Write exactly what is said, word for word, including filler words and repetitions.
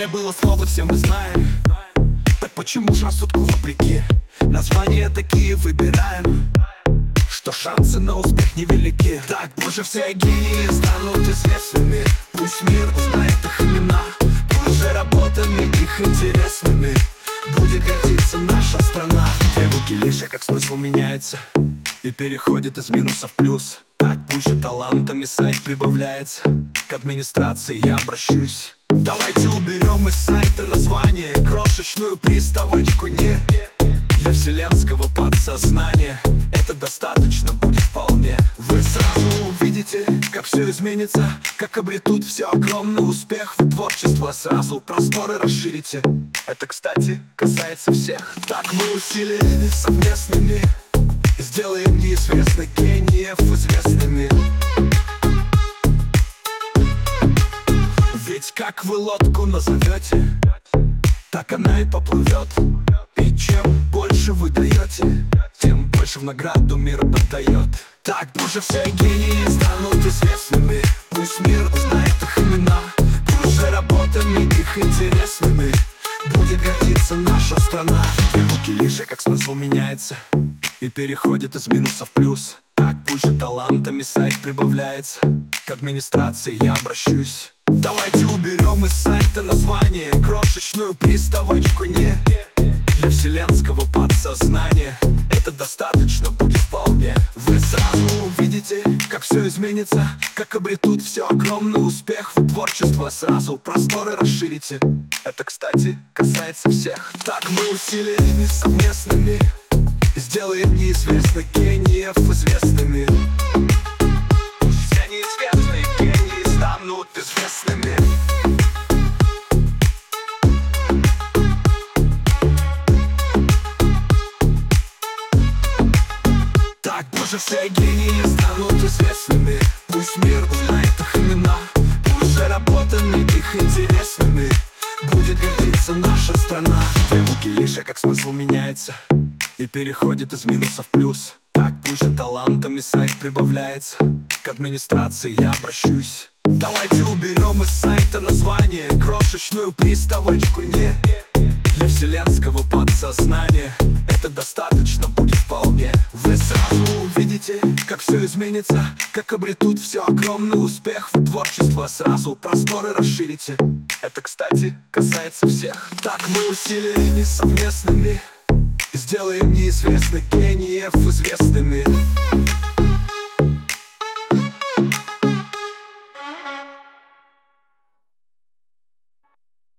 время было слово, все мы знаем. Так почему же рассудку вопреки названия такие выбираем, что шансы на успех невелики? Так позже все гении станут известными, пусть мир узнает их имена, позже работами их интересными будет гордиться наша страна. Требуки лишь, как смысл меняется и переходит из минуса в плюс. Так позже талантами сайт прибавляется, к администрации я обращусь. Давайте уберем из сайта название, крошечную приставочку «не». Для вселенского подсознания это достаточно будет вполне. Вы сразу увидите, как все изменится, как обретут все огромный успех. Вы творчество сразу просторы расширите. Это, кстати, касается всех. Так мы усилиями совместными сделаем неизвестных гениев известными. Ведь как вы лодку назовете, так она и поплывет. И чем больше вы даете, тем больше в награду мир отдает. Так позже все гении станут известными, пусть мир узнает их имена, позже работами их интересными будет гордиться наша страна. Требуки лишь, как смысл меняется и переходит из минуса в плюс. Так позже талантами сайт прибавляется, к администрации я обращусь. Давайте уберем из сайта название, крошечную приставочку «не». Для вселенского подсознания это достаточно будет вполне. Вы сразу увидите, как все изменится, как обретут все огромный успех. Вы творчество сразу просторы расширите. Это, кстати, касается всех. Так мы усилиями совместными сделаем неизвестных гениев известными. Все неизвестные гении станут известными. Так позже все гении станут известными, пусть мир узнает их имена, позже работами их интересными будет гордиться наша страна. Требуки лишь, как смысл меняется и переходит из минуса в плюс. Так позже талантами сайт прибавляется, к администрации я обращусь. Давайте уберем из сайта название, крошечную приставочку «не». Для вселенского подсознания это достаточно будет вполне. Вы сразу увидите, как все изменится, как обретут все огромный успех. Вы творчество сразу просторы расширите. Это, кстати, касается всех. Так мы усилиями совместными сделаем неизвестных гениев известными.